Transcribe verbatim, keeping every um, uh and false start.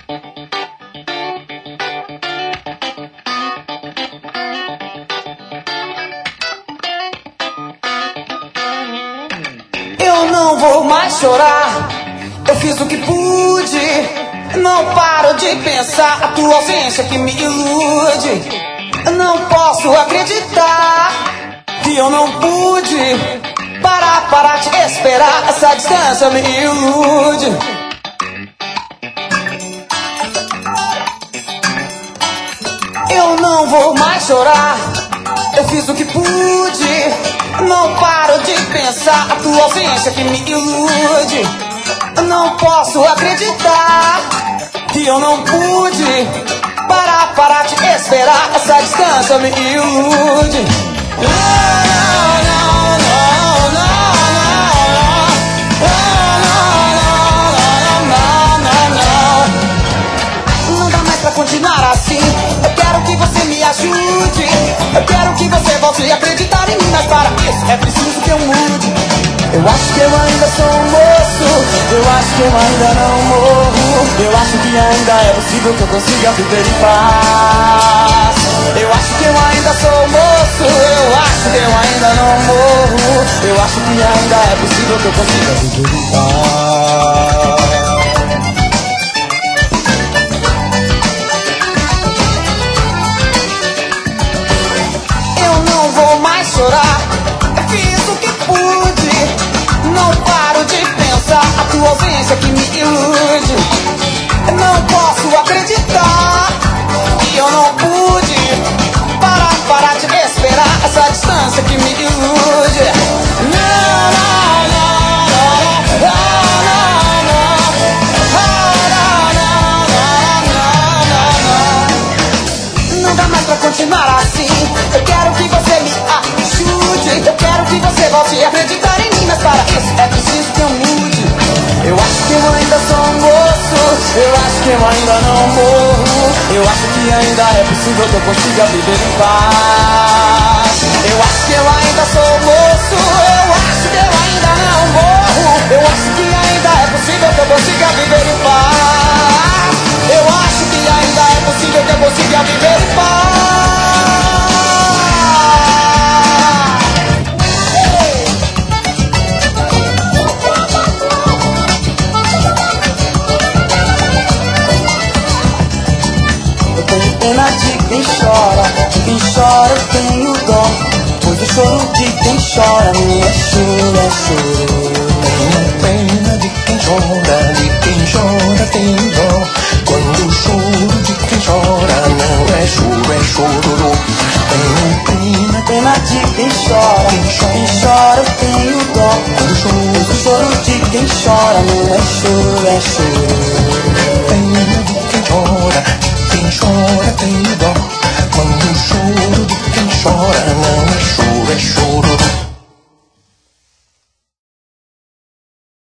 Eu não vou mais chorar, eu fiz o que pude. Não paro de pensar, a tua ausência que me ilude. Eu não posso acreditar que eu não pude parar para te esperar. Essa distância me ilude. Eu não vou mais chorar, eu fiz o que pude. Não paro de pensar, a tua ausência que me ilude. Eu não posso acreditar que eu não pude parar para te esperar. Essa distância me ilude. Não, não, não, não, não, não, não, não, não, não dá mais pra continuar assim. Eu quero que você me ajude. Eu quero que você volte a acreditar em mim. Mas para isso é preciso que eu mude. Eu acho que eu ainda sou um moço. Eu acho que eu ainda não morro. Eu acho que ainda é possível que eu consiga viver em paz. Eu acho que eu ainda sou um moço. Eu acho que eu ainda não morro. Eu acho que ainda é possível que eu consiga viver em paz. Vou mais chorar, eu fiz o que pude. Não paro de pensar, a tua ausência que me ilude. Eu não posso acreditar que eu não pude parar, parar de esperar. Essa distância que me ilude. Não, não, não, não, não, não, não, não, não, não, não, não, não dá mais pra continuar assim. Eu quero que você me ajude. Eu quero que você volte a acreditar em mim. Mas para isso é preciso que eu mude. Eu acho que eu ainda sou um moço. Eu acho que eu ainda não morro. Eu acho que ainda é possível que eu consiga viver em paz. Eu acho que eu ainda sou um moço. Eu acho que eu ainda não morro. Eu acho que ainda é possível que eu consiga viver em paz. Eu acho que ainda é possível que eu consiga viver em paz. Pena de quem chora, de quem chora eu tenho dó. Pois o choro de quem chora não é choro, é choro. Tenho pena de quem chora, de quem chora tenho dó. Quando o choro de quem chora não é choro, é choro. Tenho pena, pena de quem chora, quem chora, quem chora eu tenho dó. Quando o choro, pois o choro de quem chora não é choro, é choro. Pena de quem chora, de quem chora tenho dó.